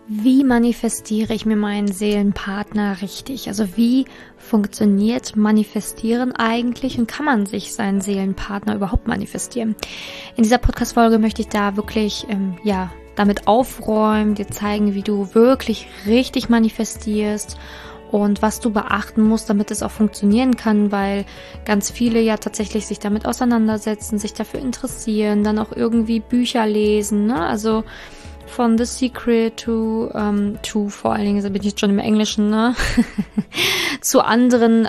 Wie manifestiere ich mir meinen Seelenpartner richtig? Also wie funktioniert Manifestieren eigentlich und kann man sich seinen Seelenpartner überhaupt manifestieren? In dieser Podcast-Folge möchte ich da wirklich damit aufräumen, dir zeigen, wie du wirklich richtig manifestierst und was du beachten musst, damit es auch funktionieren kann, weil ganz viele ja tatsächlich sich damit auseinandersetzen, sich dafür interessieren, dann auch irgendwie Bücher lesen, ne? Also von The Secret to vor allen Dingen, da bin ich jetzt schon im Englischen, ne? zu anderen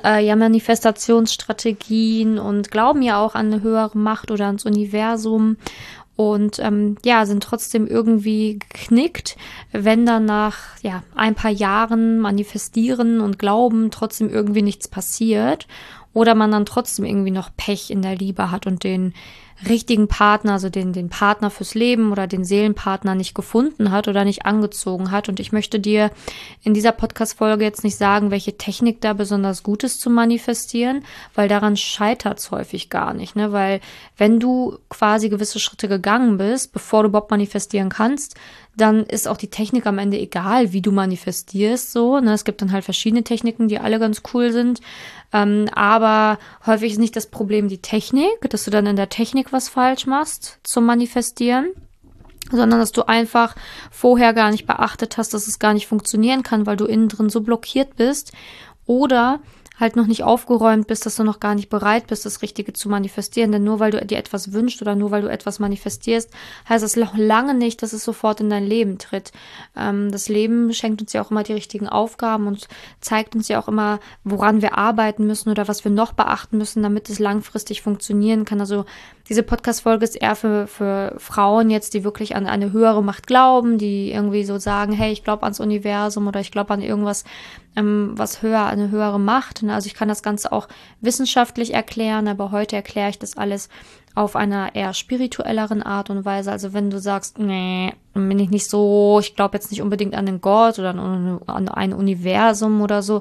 Manifestationsstrategien und glauben ja auch an eine höhere Macht oder ans Universum und sind trotzdem irgendwie geknickt, wenn dann nach ein paar Jahren manifestieren und glauben trotzdem irgendwie nichts passiert oder man dann trotzdem irgendwie noch Pech in der Liebe hat und den richtigen Partner, also den Partner fürs Leben oder den Seelenpartner nicht gefunden hat oder nicht angezogen hat. Und ich möchte dir in dieser Podcast-Folge jetzt nicht sagen, welche Technik da besonders gut ist zu manifestieren, weil daran scheitert es häufig gar nicht, ne? Weil wenn du quasi gewisse Schritte gegangen bist, bevor du überhaupt manifestieren kannst, dann ist auch die Technik am Ende egal, wie du manifestierst, so, ne? Es gibt dann halt verschiedene Techniken, die alle ganz cool sind, aber häufig ist nicht das Problem die Technik, dass du dann in der Technik was falsch machst zum Manifestieren, sondern dass du einfach vorher gar nicht beachtet hast, dass es gar nicht funktionieren kann, weil du innen drin so blockiert bist oder halt noch nicht aufgeräumt bist, dass du noch gar nicht bereit bist, das Richtige zu manifestieren. Denn nur weil du dir etwas wünschst oder nur weil du etwas manifestierst, heißt das noch lange nicht, dass es sofort in dein Leben tritt. Das Leben schenkt uns ja auch immer die richtigen Aufgaben und zeigt uns ja auch immer, woran wir arbeiten müssen oder was wir noch beachten müssen, damit es langfristig funktionieren kann. Also diese Podcast-Folge ist eher für Frauen jetzt, die wirklich an eine höhere Macht glauben, die irgendwie so sagen, hey, ich glaube ans Universum oder ich glaube an irgendwas, was höher, eine höhere Macht. Also ich kann das Ganze auch wissenschaftlich erklären, aber heute erkläre ich das alles auf einer eher spirituelleren Art und Weise. Also wenn du sagst, nee, bin ich nicht so, ich glaube jetzt nicht unbedingt an den Gott oder an ein Universum oder so,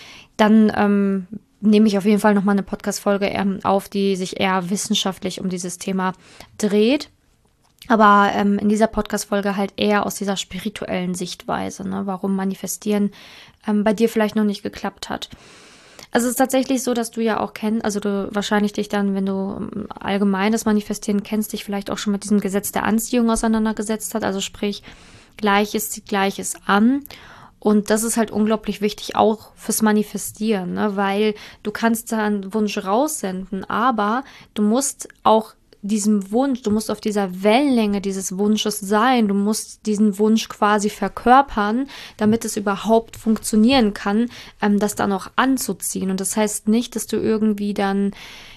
dann nehme ich auf jeden Fall nochmal eine Podcast-Folge auf, die sich eher wissenschaftlich um dieses Thema dreht. Aber in dieser Podcast-Folge halt eher aus dieser spirituellen Sichtweise, ne, warum Manifestieren bei dir vielleicht noch nicht geklappt hat. Also es ist tatsächlich so, dass du ja auch kennst, also du wahrscheinlich dich dann, wenn du allgemein das Manifestieren kennst, dich vielleicht auch schon mit diesem Gesetz der Anziehung auseinandergesetzt hat. Also sprich, Gleiches zieht Gleiches an. Und das ist halt unglaublich wichtig, auch fürs Manifestieren, ne? Weil du kannst da einen Wunsch raussenden, aber du musst auch diesem Wunsch, du musst auf dieser Wellenlänge dieses Wunsches sein, du musst diesen Wunsch quasi verkörpern, damit es überhaupt funktionieren kann, das dann auch anzuziehen. Und das heißt nicht, dass du irgendwie dann,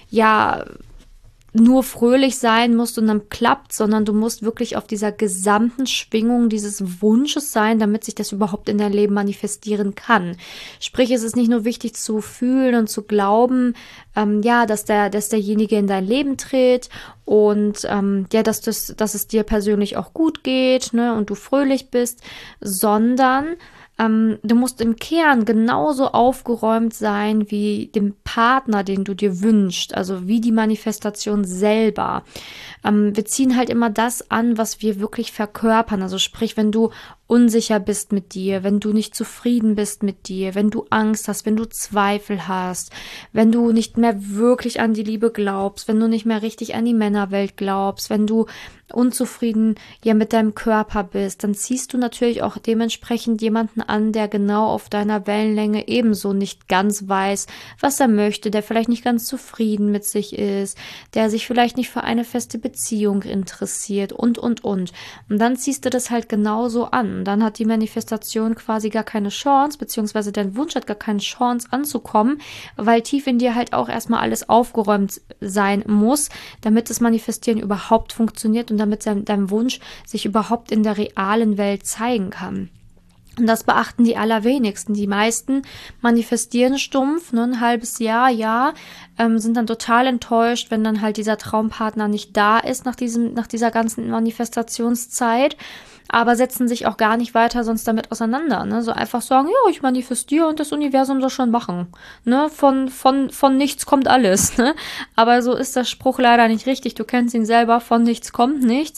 nur fröhlich sein musst und dann klappt, sondern du musst wirklich auf dieser gesamten Schwingung dieses Wunsches sein, damit sich das überhaupt in dein Leben manifestieren kann. Sprich, es ist nicht nur wichtig zu fühlen und zu glauben, dass derjenige in dein Leben tritt und dass es dir persönlich auch gut geht, ne, und du fröhlich bist, sondern du musst im Kern genauso aufgeräumt sein wie dem Partner, den du dir wünschst, also wie die Manifestation selber. Wir ziehen halt immer das an, was wir wirklich verkörpern. Also sprich, wenn du unsicher bist mit dir, wenn du nicht zufrieden bist mit dir, wenn du Angst hast, wenn du Zweifel hast, wenn du nicht mehr wirklich an die Liebe glaubst, wenn du nicht mehr richtig an die Männerwelt glaubst, wenn du unzufrieden mit deinem Körper bist, dann ziehst du natürlich auch dementsprechend jemanden an, der genau auf deiner Wellenlänge ebenso nicht ganz weiß, was er möchte, der vielleicht nicht ganz zufrieden mit sich ist, der sich vielleicht nicht für eine feste Beziehung interessiert und. Und dann ziehst du das halt genauso an. Und dann hat die Manifestation quasi gar keine Chance, beziehungsweise dein Wunsch hat gar keine Chance anzukommen, weil tief in dir halt auch erstmal alles aufgeräumt sein muss, damit das Manifestieren überhaupt funktioniert und damit dein Wunsch sich überhaupt in der realen Welt zeigen kann. Und das beachten die allerwenigsten. Die meisten manifestieren stumpf, ne, ein halbes Jahr, sind dann total enttäuscht, wenn dann halt dieser Traumpartner nicht da ist nach dieser ganzen Manifestationszeit, aber setzen sich auch gar nicht weiter sonst damit auseinander, ne? So einfach sagen, ja, ich manifestiere und das Universum soll schon machen, ne? Von nichts kommt alles, ne? Aber so ist der Spruch leider nicht richtig. Du kennst ihn selber, von nichts kommt nichts.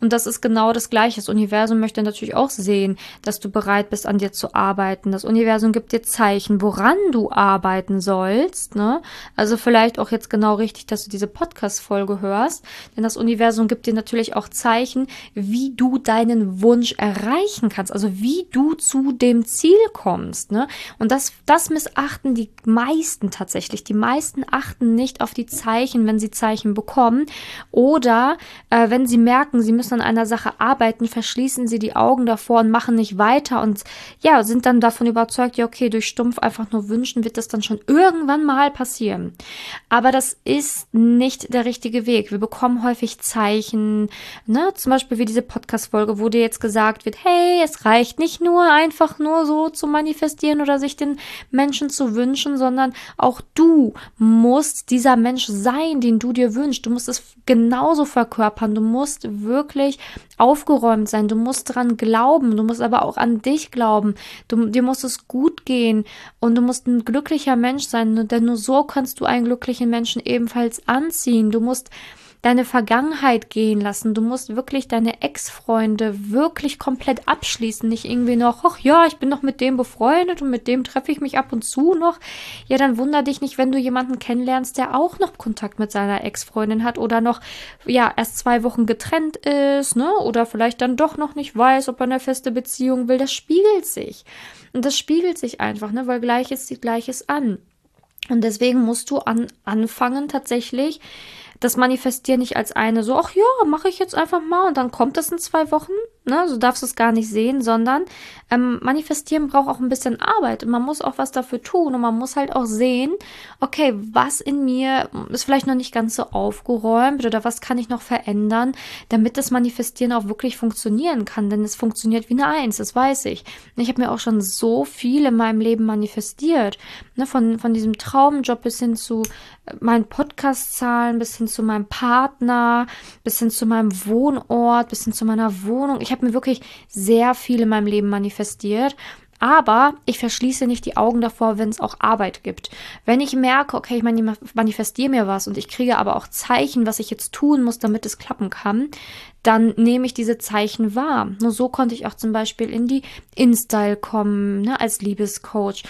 Und das ist genau das Gleiche. Das Universum möchte natürlich auch sehen, dass du bereit bist, an dir zu arbeiten. Das Universum gibt dir Zeichen, woran du arbeiten sollst, ne? Also vielleicht auch jetzt genau richtig, dass du diese Podcast-Folge hörst. Denn das Universum gibt dir natürlich auch Zeichen, wie du deinen Wunsch erreichen kannst. Also wie du zu dem Ziel kommst, ne? Und das missachten die meisten tatsächlich. Die meisten achten nicht auf die Zeichen, wenn sie Zeichen bekommen. Oder wenn sie merken, sie müssen an einer Sache arbeiten, verschließen sie die Augen davor und machen nicht weiter und ja, sind dann davon überzeugt, ja okay, durch stumpf einfach nur wünschen, wird das dann schon irgendwann mal passieren. Aber das ist nicht der richtige Weg. Wir bekommen häufig Zeichen, ne, zum Beispiel wie diese Podcast-Folge, wo dir jetzt gesagt wird, hey, es reicht nicht nur einfach nur so zu manifestieren oder sich den Menschen zu wünschen, sondern auch du musst dieser Mensch sein, den du dir wünschst. Du musst es genauso verkörpern. Du musst wirklich aufgeräumt sein. Du musst dran glauben. Du musst aber auch an dich glauben. Dir muss es gut gehen und du musst ein glücklicher Mensch sein, denn nur so kannst du einen glücklichen Menschen ebenfalls anziehen. Du musst deine Vergangenheit gehen lassen. Du musst wirklich deine Ex-Freunde wirklich komplett abschließen. Nicht irgendwie noch, ach ja, ich bin noch mit dem befreundet und mit dem treffe ich mich ab und zu noch. Ja, dann wunder dich nicht, wenn du jemanden kennenlernst, der auch noch Kontakt mit seiner Ex-Freundin hat oder noch, ja, erst 2 Wochen getrennt ist, ne? Oder vielleicht dann doch noch nicht weiß, ob er eine feste Beziehung will. Das spiegelt sich. Und das spiegelt sich einfach, ne? Weil Gleiches zieht Gleiches an. Und deswegen musst du anfangen, tatsächlich das Manifestieren nicht als eine so, ach ja, mache ich jetzt einfach mal und dann kommt das in 2 Wochen, ne, so darfst du es gar nicht sehen, sondern Manifestieren braucht auch ein bisschen Arbeit und man muss auch was dafür tun und man muss halt auch sehen, okay, was in mir ist vielleicht noch nicht ganz so aufgeräumt oder was kann ich noch verändern, damit das Manifestieren auch wirklich funktionieren kann, denn es funktioniert wie eine Eins, das weiß ich. Ich habe mir auch schon so viel in meinem Leben manifestiert, ne, von diesem Traumjob bis hin zu meinen Podcast-Zahlen, bis hin zu meinem Partner, bis hin zu meinem Wohnort, bis hin zu meiner Wohnung. Ich habe mir wirklich sehr viel in meinem Leben manifestiert. Aber ich verschließe nicht die Augen davor, wenn es auch Arbeit gibt. Wenn ich merke, okay, ich manifestiere mir was und ich kriege aber auch Zeichen, was ich jetzt tun muss, damit es klappen kann, dann nehme ich diese Zeichen wahr. Nur so konnte ich auch zum Beispiel in die InStyle kommen, ne, als Liebescoach,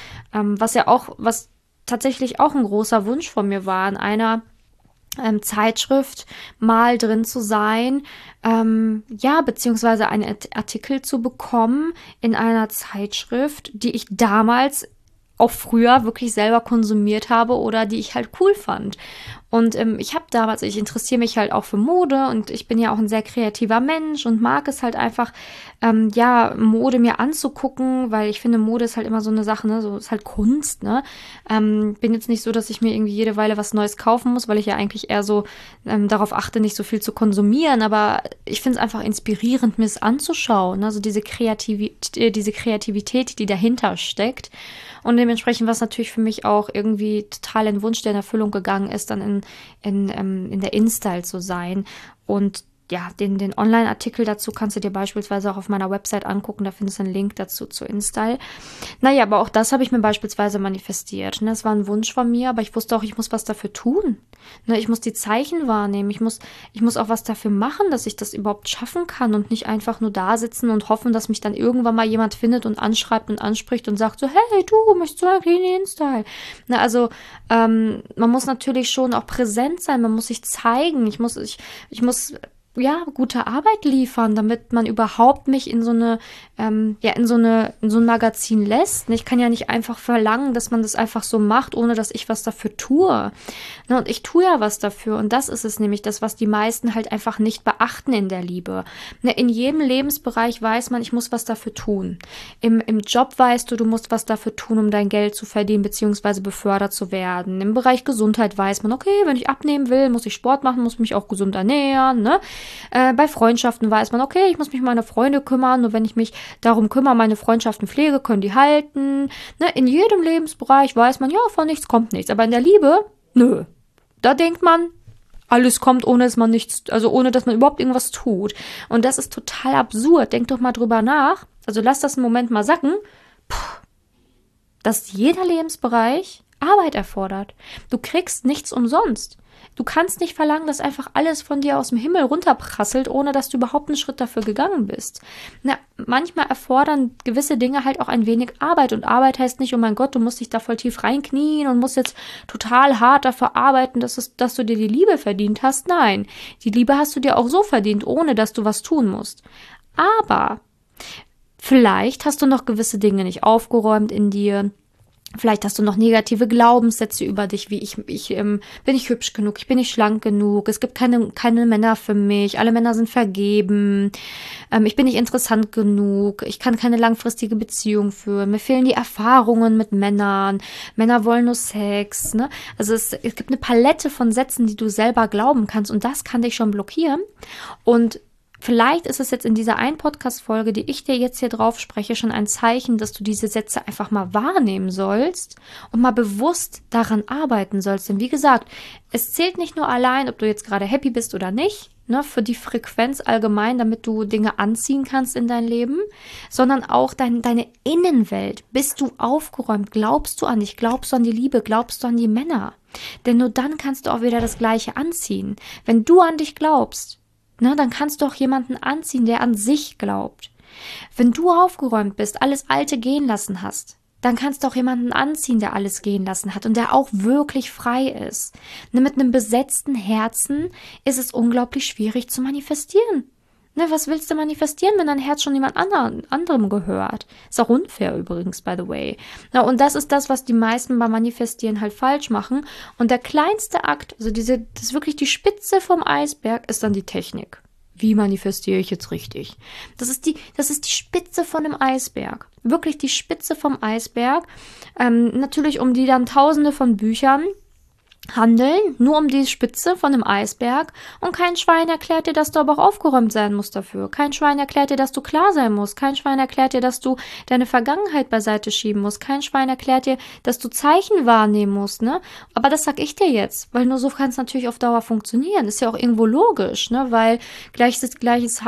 was tatsächlich auch ein großer Wunsch von mir war, in einer Zeitschrift mal drin zu sein, beziehungsweise einen Artikel zu bekommen in einer Zeitschrift, die ich damals auch früher wirklich selber konsumiert habe oder die ich halt cool fand. Und ich interessiere mich halt auch für Mode und ich bin ja auch ein sehr kreativer Mensch und mag es halt einfach, Mode mir anzugucken, weil ich finde, Mode ist halt immer so eine Sache, ne, so ist halt Kunst, ne. Bin jetzt nicht so, dass ich mir irgendwie jede Weile was Neues kaufen muss, weil ich ja eigentlich eher so darauf achte, nicht so viel zu konsumieren, aber ich finde es einfach inspirierend, mir es anzuschauen, also diese Kreativität, die dahinter steckt. Und dementsprechend war es natürlich für mich auch irgendwie total ein Wunsch, der in Erfüllung gegangen ist, dann in der InStyle zu sein. Und ja, den Online-Artikel dazu kannst du dir beispielsweise auch auf meiner Website angucken. Da findest du einen Link dazu zu InStyle. Naja, aber auch das habe ich mir beispielsweise manifestiert. Ne? Das war ein Wunsch von mir, aber ich wusste auch, ich muss was dafür tun. Ne? Ich muss die Zeichen wahrnehmen. Ich muss auch was dafür machen, dass ich das überhaupt schaffen kann und nicht einfach nur da sitzen und hoffen, dass mich dann irgendwann mal jemand findet und anschreibt und anspricht und sagt so, hey, du, möchtest du eigentlich in InStyle? Ne? Also, man muss natürlich schon auch präsent sein. Man muss sich zeigen. Ich muss gute Arbeit liefern, damit man überhaupt mich in so ein Magazin lässt. Ich kann ja nicht einfach verlangen, dass man das einfach so macht, ohne dass ich was dafür tue. Ne, und ich tue ja was dafür. Und das ist es nämlich, das, was die meisten halt einfach nicht beachten in der Liebe. Ne, in jedem Lebensbereich weiß man, ich muss was dafür tun. Im Job weißt du musst was dafür tun, um dein Geld zu verdienen, beziehungsweise befördert zu werden. Im Bereich Gesundheit weiß man, okay, wenn ich abnehmen will, muss ich Sport machen, muss mich auch gesund ernähren, ne? Bei Freundschaften weiß man, okay, ich muss mich um meine Freunde kümmern, nur wenn ich mich darum kümmere, meine Freundschaften pflege, können die halten. Ne? In jedem Lebensbereich weiß man, ja, von nichts kommt nichts. Aber in der Liebe, nö. Da denkt man, alles kommt, ohne dass man überhaupt irgendwas tut. Und das ist total absurd. Denk doch mal drüber nach. Also lass das einen Moment mal sacken, dass jeder Lebensbereich Arbeit erfordert. Du kriegst nichts umsonst. Du kannst nicht verlangen, dass einfach alles von dir aus dem Himmel runterprasselt, ohne dass du überhaupt einen Schritt dafür gegangen bist. Manchmal erfordern gewisse Dinge halt auch ein wenig Arbeit. Und Arbeit heißt nicht, oh mein Gott, du musst dich da voll tief reinknien und musst jetzt total hart dafür arbeiten, dass du dir die Liebe verdient hast. Nein, die Liebe hast du dir auch so verdient, ohne dass du was tun musst. Aber vielleicht hast du noch gewisse Dinge nicht aufgeräumt in dir. Vielleicht hast du noch negative Glaubenssätze über dich, wie bin ich hübsch genug, ich bin nicht schlank genug, es gibt keine Männer für mich, alle Männer sind vergeben, ich bin nicht interessant genug, ich kann keine langfristige Beziehung führen, mir fehlen die Erfahrungen mit Männern, Männer wollen nur Sex, ne? Also es gibt eine Palette von Sätzen, die du selber glauben kannst und das kann dich schon blockieren und vielleicht ist es jetzt in dieser einen Podcast-Folge, die ich dir jetzt hier drauf spreche, schon ein Zeichen, dass du diese Sätze einfach mal wahrnehmen sollst und mal bewusst daran arbeiten sollst. Denn wie gesagt, es zählt nicht nur allein, ob du jetzt gerade happy bist oder nicht, ne, für die Frequenz allgemein, damit du Dinge anziehen kannst in dein Leben, sondern auch deine Innenwelt. Bist du aufgeräumt? Glaubst du an dich? Glaubst du an die Liebe? Glaubst du an die Männer? Denn nur dann kannst du auch wieder das Gleiche anziehen. Wenn du an dich glaubst, dann kannst du auch jemanden anziehen, der an sich glaubt. Wenn du aufgeräumt bist, alles Alte gehen lassen hast, dann kannst du auch jemanden anziehen, der alles gehen lassen hat und der auch wirklich frei ist. Mit einem besetzten Herzen ist es unglaublich schwierig zu manifestieren. Was willst du manifestieren, wenn dein Herz schon jemand anderem gehört? Ist auch unfair übrigens, by the way. Und das ist das, was die meisten beim Manifestieren halt falsch machen. Und der kleinste Akt, also das ist wirklich die Spitze vom Eisberg, ist dann die Technik. Wie manifestiere ich jetzt richtig? Das ist die Spitze von dem Eisberg. Wirklich die Spitze vom Eisberg. Natürlich um die dann Tausende von Büchern handeln, nur um die Spitze von einem Eisberg und kein Schwein erklärt dir, dass du aber auch aufgeräumt sein musst dafür. Kein Schwein erklärt dir, dass du klar sein musst. Kein Schwein erklärt dir, dass du deine Vergangenheit beiseite schieben musst. Kein Schwein erklärt dir, dass du Zeichen wahrnehmen musst, ne? Aber das sag ich dir jetzt, weil nur so kann es natürlich auf Dauer funktionieren. Ist ja auch irgendwo logisch, ne? Weil Gleiches sieht Gleiches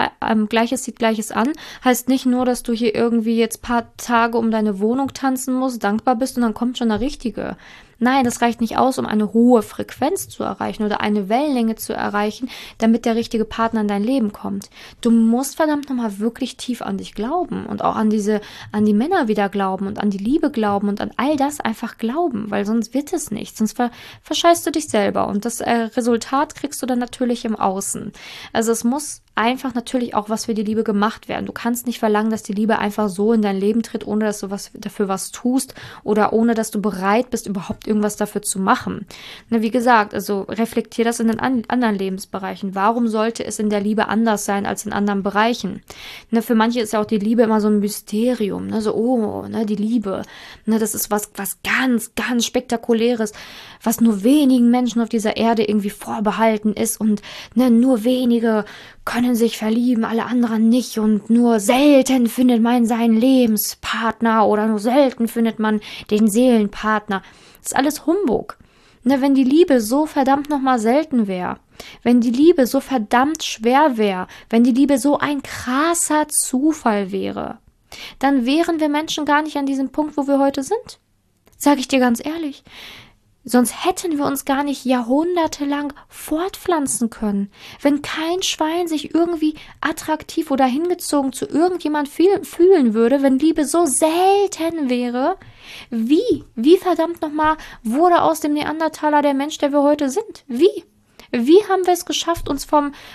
an, heißt nicht nur, dass du hier irgendwie jetzt paar Tage um deine Wohnung tanzen musst, dankbar bist und dann kommt schon der Richtige. Nein, das reicht nicht aus, um eine hohe Frequenz zu erreichen oder eine Wellenlänge zu erreichen, damit der richtige Partner in dein Leben kommt. Du musst verdammt nochmal wirklich tief an dich glauben und auch an die Männer wieder glauben und an die Liebe glauben und an all das einfach glauben, weil sonst wird es nicht, sonst verscheißt du dich selber und das Resultat kriegst du dann natürlich im Außen. Also es muss einfach natürlich auch was für die Liebe gemacht werden. Du kannst nicht verlangen, dass die Liebe einfach so in dein Leben tritt, ohne dass du dafür was tust oder ohne dass du bereit bist, überhaupt irgendwas dafür zu machen. Wie gesagt, also reflektier das in den anderen Lebensbereichen. Warum sollte es in der Liebe anders sein als in anderen Bereichen? Für manche ist ja auch die Liebe immer so ein Mysterium. Die Liebe. Das ist was ganz, ganz Spektakuläres, was nur wenigen Menschen auf dieser Erde irgendwie vorbehalten ist und nur wenige können sich verlieben, alle anderen nicht und nur selten findet man seinen Lebenspartner oder nur selten findet man den Seelenpartner. Das ist alles Humbug. Wenn die Liebe so verdammt nochmal selten wäre, wenn die Liebe so verdammt schwer wäre, wenn die Liebe so ein krasser Zufall wäre, dann wären wir Menschen gar nicht an diesem Punkt, wo wir heute sind. Sag ich dir ganz ehrlich. Sonst hätten wir uns gar nicht jahrhundertelang fortpflanzen können. Wenn kein Schwein sich irgendwie attraktiv oder hingezogen zu irgendjemand fühlen würde, wenn Liebe so selten wäre, wie verdammt nochmal wurde aus dem Neandertaler der Mensch, der wir heute sind? Wie haben wir es geschafft, uns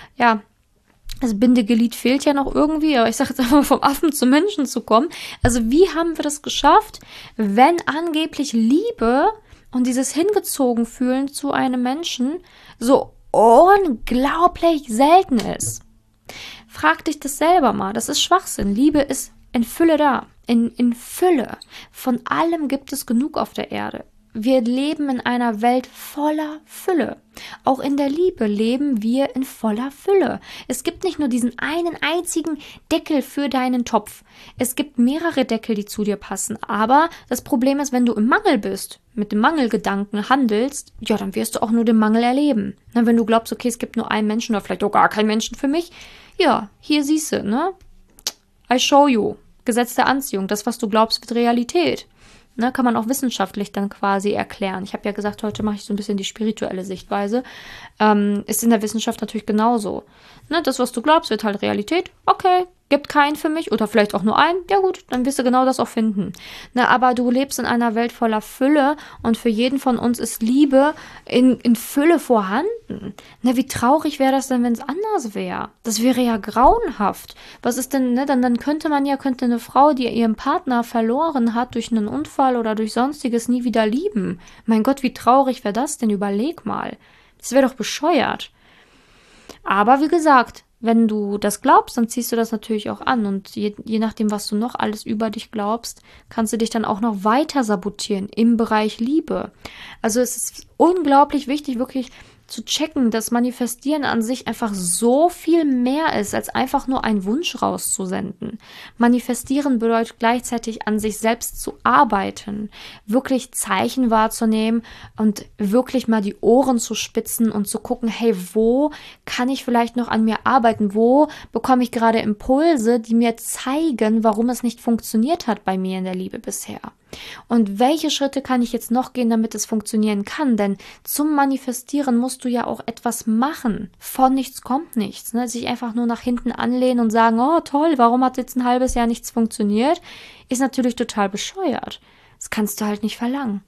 das Bindeglied fehlt ja noch irgendwie, aber ich sage jetzt einfach vom Affen zum Menschen zu kommen. Also wie haben wir das geschafft, wenn angeblich Liebe und dieses hingezogen fühlen zu einem Menschen so unglaublich selten ist? Frag dich das selber mal. Das ist Schwachsinn. Liebe ist in Fülle da. In Fülle. Von allem gibt es genug auf der Erde. Wir leben in einer Welt voller Fülle. Auch in der Liebe leben wir in voller Fülle. Es gibt nicht nur diesen einen einzigen Deckel für deinen Topf. Es gibt mehrere Deckel, die zu dir passen. Aber das Problem ist, wenn du im Mangel bist, mit dem Mangelgedanken handelst, ja, dann wirst du auch nur den Mangel erleben. Wenn du glaubst, okay, es gibt nur einen Menschen oder vielleicht auch gar keinen Menschen für mich, ja, hier siehst du, ne? I show you. Gesetz der Anziehung. Das, was du glaubst, wird Realität. Ne, kann man auch wissenschaftlich dann quasi erklären. Ich habe ja gesagt, heute mache ich so ein bisschen die spirituelle Sichtweise. Ist in der Wissenschaft natürlich genauso. Ne, das, was du glaubst, wird halt Realität. Okay, gibt keinen für mich oder vielleicht auch nur einen. Ja gut, dann wirst du genau das auch finden. Ne, aber du lebst in einer Welt voller Fülle und für jeden von uns ist Liebe in Fülle vorhanden. Ne, wie traurig wäre das denn, wenn es anders wäre? Das wäre ja grauenhaft. Was ist denn, ne, dann könnte eine Frau, die ihren Partner verloren hat durch einen Unfall oder durch Sonstiges, nie wieder lieben. Mein Gott, wie traurig wäre das denn? Überleg mal. Das wäre doch bescheuert. Aber wie gesagt, wenn du das glaubst, dann ziehst du das natürlich auch an. Und je nachdem, was du noch alles über dich glaubst, kannst du dich dann auch noch weiter sabotieren im Bereich Liebe. Also es ist unglaublich wichtig, wirklich zu checken, dass Manifestieren an sich einfach so viel mehr ist, als einfach nur einen Wunsch rauszusenden. Manifestieren bedeutet gleichzeitig an sich selbst zu arbeiten, wirklich Zeichen wahrzunehmen und wirklich mal die Ohren zu spitzen und zu gucken, hey, wo kann ich vielleicht noch an mir arbeiten? Wo bekomme ich gerade Impulse, die mir zeigen, warum es nicht funktioniert hat bei mir in der Liebe bisher? Und welche Schritte kann ich jetzt noch gehen, damit es funktionieren kann? Denn zum Manifestieren musst du ja auch etwas machen. Von nichts kommt nichts. Ne? Sich einfach nur nach hinten anlehnen und sagen, oh toll, warum hat jetzt ein halbes Jahr nichts funktioniert, ist natürlich total bescheuert. Das kannst du halt nicht verlangen.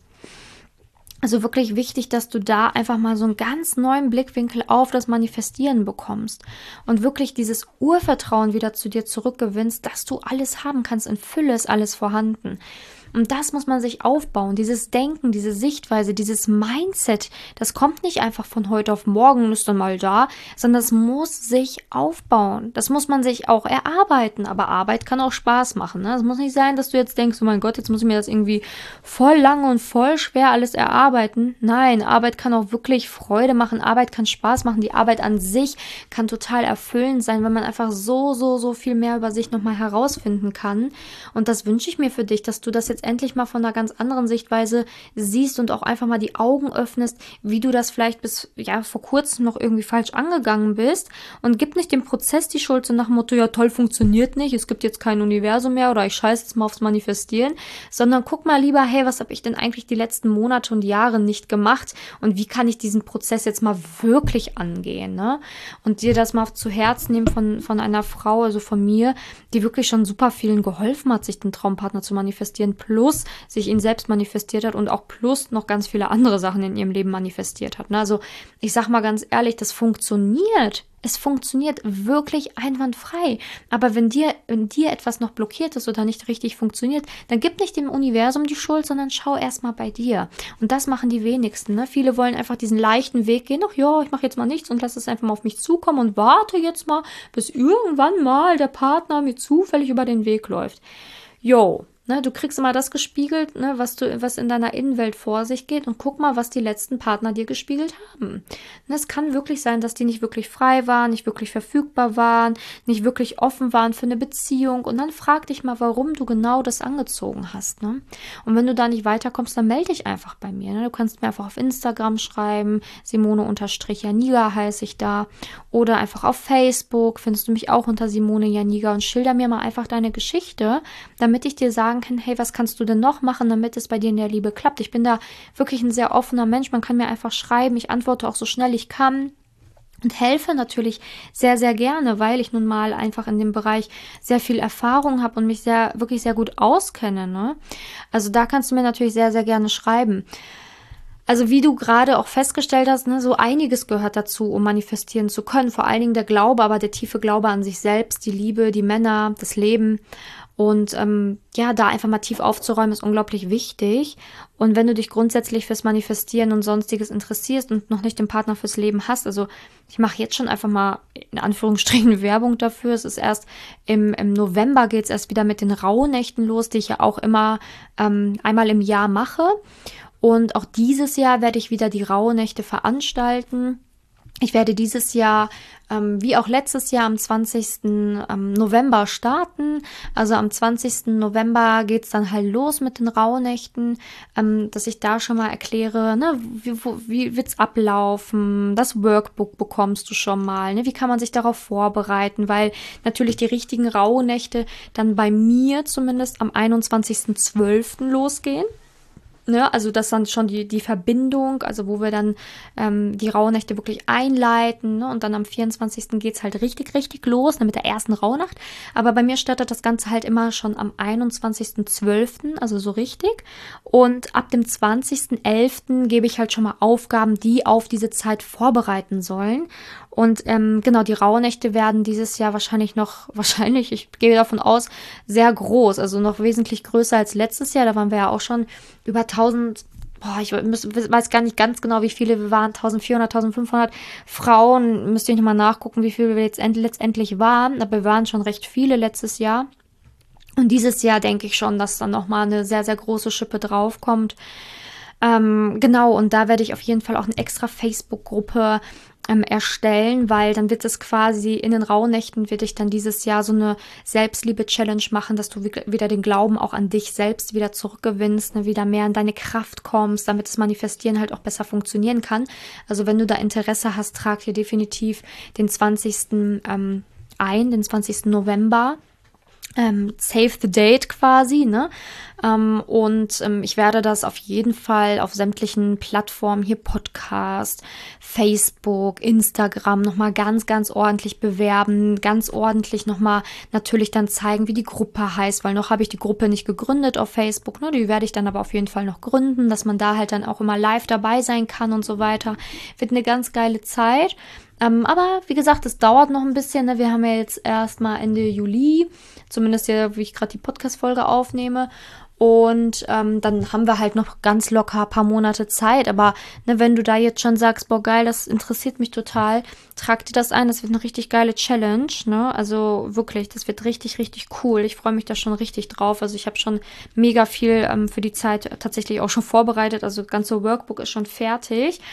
Also wirklich wichtig, dass du da einfach mal so einen ganz neuen Blickwinkel auf das Manifestieren bekommst und wirklich dieses Urvertrauen wieder zu dir zurückgewinnst, dass du alles haben kannst. In Fülle ist alles vorhanden. Und das muss man sich aufbauen, dieses Denken, diese Sichtweise, dieses Mindset, das kommt nicht einfach von heute auf morgen, ist dann mal da, sondern das muss sich aufbauen. Das muss man sich auch erarbeiten, aber Arbeit kann auch Spaß machen. Ne? Es muss nicht sein, dass du jetzt denkst, oh mein Gott, jetzt muss ich mir das irgendwie voll lange und voll schwer alles erarbeiten. Nein, Arbeit kann auch wirklich Freude machen, Arbeit kann Spaß machen, die Arbeit an sich kann total erfüllend sein, wenn man einfach so viel mehr über sich nochmal herausfinden kann. Und das wünsche ich mir für dich, dass du das jetzt endlich mal von einer ganz anderen Sichtweise siehst und auch einfach mal die Augen öffnest, wie du das vielleicht bis vor kurzem noch irgendwie falsch angegangen bist, und gib nicht dem Prozess die Schuld so nach dem Motto, ja toll, funktioniert nicht, es gibt jetzt kein Universum mehr oder ich scheiße jetzt mal aufs Manifestieren, sondern guck mal lieber, hey, was habe ich denn eigentlich die letzten Monate und Jahre nicht gemacht und wie kann ich diesen Prozess jetzt mal wirklich angehen, ne? Und dir das mal zu Herzen nehmen von einer Frau, also von mir, die wirklich schon super vielen geholfen hat, sich den Traumpartner zu manifestieren, plus sich ihn selbst manifestiert hat und auch plus noch ganz viele andere Sachen in ihrem Leben manifestiert hat. Also ich sag mal ganz ehrlich, das funktioniert. Es funktioniert wirklich einwandfrei. Aber wenn dir etwas noch blockiert ist oder nicht richtig funktioniert, dann gib nicht dem Universum die Schuld, sondern schau erstmal bei dir. Und das machen die wenigsten. Ne? Viele wollen einfach diesen leichten Weg gehen. Ach ja, ich mache jetzt mal nichts und lasse es einfach mal auf mich zukommen und warte jetzt mal, bis irgendwann mal der Partner mir zufällig über den Weg läuft. Jo. Ne, du kriegst immer das gespiegelt, ne, was in deiner Innenwelt vor sich geht, und guck mal, was die letzten Partner dir gespiegelt haben. Ne, es kann wirklich sein, dass die nicht wirklich frei waren, nicht wirklich verfügbar waren, nicht wirklich offen waren für eine Beziehung, und dann frag dich mal, warum du genau das angezogen hast. Ne? Und wenn du da nicht weiterkommst, dann melde dich einfach bei mir. Ne? Du kannst mir einfach auf Instagram schreiben, Simone_Janiga heiße ich da, oder einfach auf Facebook findest du mich auch unter Simone Janiga, und schilder mir mal einfach deine Geschichte, damit ich dir sagen kann, hey, was kannst du denn noch machen, damit es bei dir in der Liebe klappt? Ich bin da wirklich ein sehr offener Mensch, man kann mir einfach schreiben, ich antworte auch so schnell ich kann und helfe natürlich sehr, sehr gerne, weil ich nun mal einfach in dem Bereich sehr viel Erfahrung habe und mich wirklich sehr gut auskenne. Ne? Also da kannst du mir natürlich sehr, sehr gerne schreiben. Also wie du gerade auch festgestellt hast, ne, so einiges gehört dazu, um manifestieren zu können. Vor allen Dingen der Glaube, aber der tiefe Glaube an sich selbst, die Liebe, die Männer, das Leben. Und da einfach mal tief aufzuräumen, ist unglaublich wichtig. Und wenn du dich grundsätzlich fürs Manifestieren und Sonstiges interessierst und noch nicht den Partner fürs Leben hast, also ich mache jetzt schon einfach mal in Anführungsstrichen Werbung dafür. Es ist erst im November geht es erst wieder mit den Rauhnächten los, die ich ja auch immer einmal im Jahr mache. Und auch dieses Jahr werde ich wieder die Rauhnächte veranstalten. Ich werde dieses Jahr, wie auch letztes Jahr, am 20. November starten. Also am 20. November geht's dann halt los mit den Rauhnächten, dass ich da schon mal erkläre, ne, wie wird's ablaufen, das Workbook bekommst du schon mal, ne, wie kann man sich darauf vorbereiten, weil natürlich die richtigen Rauhnächte dann bei mir zumindest am 21.12. losgehen. Ne, also das dann schon die Verbindung, also wo wir dann die Rauhnächte wirklich einleiten, ne? Und dann am 24. geht's halt richtig, richtig los, ne? Mit der ersten Rauhnacht. Aber bei mir startet das Ganze halt immer schon am 21.12., also so richtig. Und ab dem 20.11. gebe ich halt schon mal Aufgaben, die auf diese Zeit vorbereiten sollen. Und genau, die Rauhnächte werden dieses Jahr wahrscheinlich, ich gehe davon aus, sehr groß, also noch wesentlich größer als letztes Jahr. Da waren wir ja auch schon über 1000, ich weiß gar nicht ganz genau, wie viele wir waren, 1400, 1500 Frauen, müsste ich nochmal nachgucken, wie viele wir jetzt letztendlich waren, aber wir waren schon recht viele letztes Jahr. Und dieses Jahr denke ich schon, dass dann nochmal eine sehr, sehr große Schippe draufkommt. Genau, und da werde ich auf jeden Fall auch eine extra Facebook-Gruppe erstellen, weil dann wird es quasi in den Rauhnächten, werde ich dann dieses Jahr so eine Selbstliebe-Challenge machen, dass du wieder den Glauben auch an dich selbst wieder zurückgewinnst, ne, wieder mehr in deine Kraft kommst, damit das Manifestieren halt auch besser funktionieren kann. Also wenn du da Interesse hast, trag dir definitiv den 20. Den 20. November. Save the date quasi, ne? Ich werde das auf jeden Fall auf sämtlichen Plattformen, hier Podcast, Facebook, Instagram nochmal ganz, ganz ordentlich bewerben, ganz ordentlich nochmal natürlich dann zeigen, wie die Gruppe heißt, weil noch habe ich die Gruppe nicht gegründet auf Facebook, ne? Die werde ich dann aber auf jeden Fall noch gründen, dass man da halt dann auch immer live dabei sein kann und so weiter. Wird eine ganz geile Zeit. Aber wie gesagt, es dauert noch ein bisschen. Ne? Wir haben ja jetzt erst mal Ende Juli, zumindest ja, wie ich gerade die Podcast-Folge aufnehme. Und dann haben wir halt noch ganz locker ein paar Monate Zeit. Aber ne, wenn du da jetzt schon sagst, boah geil, das interessiert mich total, trag dir das ein. Das wird eine richtig geile Challenge. Ne? Also wirklich, das wird richtig, richtig cool. Ich freue mich da schon richtig drauf. Also ich habe schon mega viel für die Zeit tatsächlich auch schon vorbereitet. Also das ganze Workbook ist schon fertig.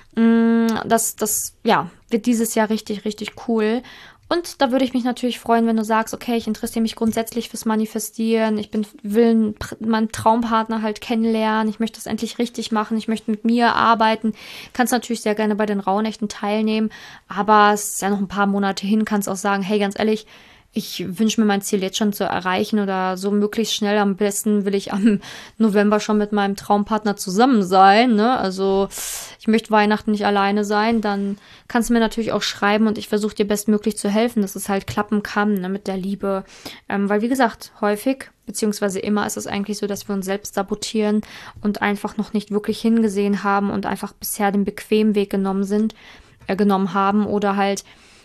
Das wird dieses Jahr richtig, richtig cool. Und da würde ich mich natürlich freuen, wenn du sagst, okay, ich interessiere mich grundsätzlich fürs Manifestieren, will meinen Traumpartner halt kennenlernen, ich möchte das endlich richtig machen, ich möchte mit mir arbeiten. Kannst natürlich sehr gerne bei den Rauhnächten teilnehmen, aber es ist ja noch ein paar Monate hin, kannst auch sagen, hey, ganz ehrlich, ich wünsche mir mein Ziel jetzt schon zu erreichen oder so möglichst schnell. Am besten will ich am November schon mit meinem Traumpartner zusammen sein, ne? Also ich möchte Weihnachten nicht alleine sein. Dann kannst du mir natürlich auch schreiben und ich versuche dir bestmöglich zu helfen, dass es halt klappen kann, ne, mit der Liebe. Weil wie gesagt, häufig, beziehungsweise immer ist es eigentlich so, dass wir uns selbst sabotieren und einfach noch nicht wirklich hingesehen haben und einfach bisher den bequemen Weg genommen haben oder halt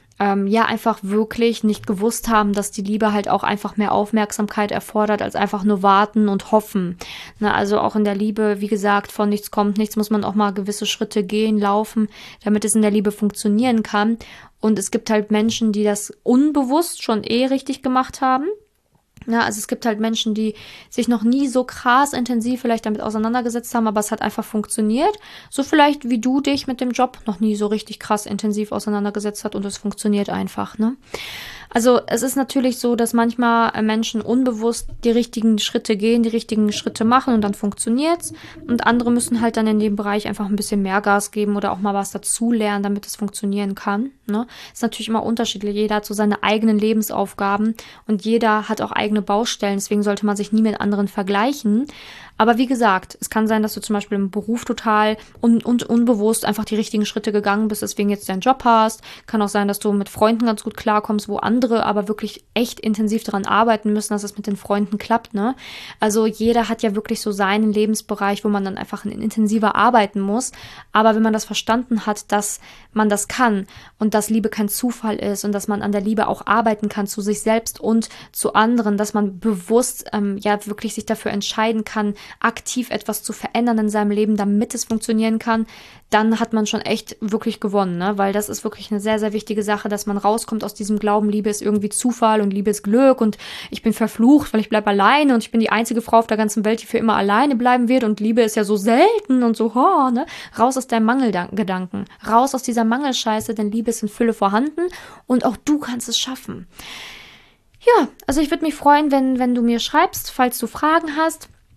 einfach wirklich nicht gewusst haben, dass die Liebe halt auch einfach mehr Aufmerksamkeit erfordert, als einfach nur warten und hoffen. Na, also auch in der Liebe, wie gesagt, von nichts kommt nichts, muss man auch mal gewisse Schritte gehen, laufen, damit es in der Liebe funktionieren kann. Und es gibt halt Menschen, die das unbewusst schon richtig gemacht haben. Ja, also es gibt halt Menschen, die sich noch nie so krass intensiv vielleicht damit auseinandergesetzt haben, aber es hat einfach funktioniert. So vielleicht wie du dich mit dem Job noch nie so richtig krass intensiv auseinandergesetzt hast und es funktioniert einfach, ne? Also es ist natürlich so, dass manchmal Menschen unbewusst die richtigen Schritte gehen, die richtigen Schritte machen und dann funktioniert's. Und andere müssen halt dann in dem Bereich einfach ein bisschen mehr Gas geben oder auch mal was dazulernen, damit es funktionieren kann. Ne? Ist natürlich immer unterschiedlich. Jeder hat so seine eigenen Lebensaufgaben und jeder hat auch eigene Baustellen. Deswegen sollte man sich nie mit anderen vergleichen. Aber wie gesagt, es kann sein, dass du zum Beispiel im Beruf total unbewusst einfach die richtigen Schritte gegangen bist, deswegen jetzt deinen Job hast. Kann auch sein, dass du mit Freunden ganz gut klarkommst, wo andere aber wirklich echt intensiv daran arbeiten müssen, dass es mit den Freunden klappt, ne? Also jeder hat ja wirklich so seinen Lebensbereich, wo man dann einfach intensiver arbeiten muss. Aber wenn man das verstanden hat, dass man das kann und dass Liebe kein Zufall ist und dass man an der Liebe auch arbeiten kann, zu sich selbst und zu anderen, dass man bewusst wirklich sich dafür entscheiden kann, aktiv etwas zu verändern in seinem Leben, damit es funktionieren kann, dann hat man schon echt wirklich gewonnen, ne? Weil das ist wirklich eine sehr, sehr wichtige Sache, dass man rauskommt aus diesem Glauben, Liebe ist irgendwie Zufall und Liebe ist Glück und ich bin verflucht, weil ich bleibe alleine und ich bin die einzige Frau auf der ganzen Welt, die für immer alleine bleiben wird und Liebe ist ja so selten und so, ne? Raus aus deinem Mangelgedanken, raus aus dieser Mangelscheiße, denn Liebe ist in Fülle vorhanden und auch du kannst es schaffen. Ja, also ich würde mich freuen, wenn du mir schreibst, falls du Fragen hast.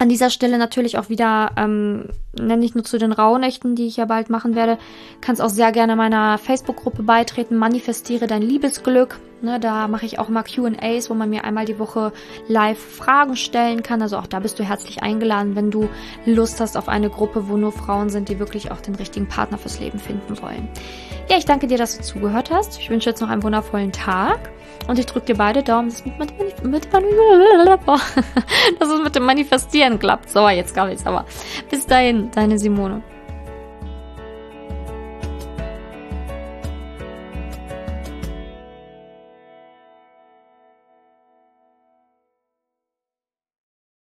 An dieser Stelle natürlich auch wieder, nicht nur zu den Rauhnächten, die ich ja bald machen werde, kannst auch sehr gerne meiner Facebook-Gruppe beitreten, Manifestiere dein Liebesglück. Ne, da mache ich auch immer Q&As, wo man mir einmal die Woche live Fragen stellen kann. Also auch da bist du herzlich eingeladen, wenn du Lust hast auf eine Gruppe, wo nur Frauen sind, die wirklich auch den richtigen Partner fürs Leben finden wollen. Ja, ich danke dir, dass du zugehört hast. Ich wünsche jetzt noch einen wundervollen Tag. Und ich drücke dir beide Daumen, dass es mit dem Manifestieren klappt. So, jetzt gab es aber. Bis dahin, deine Simone.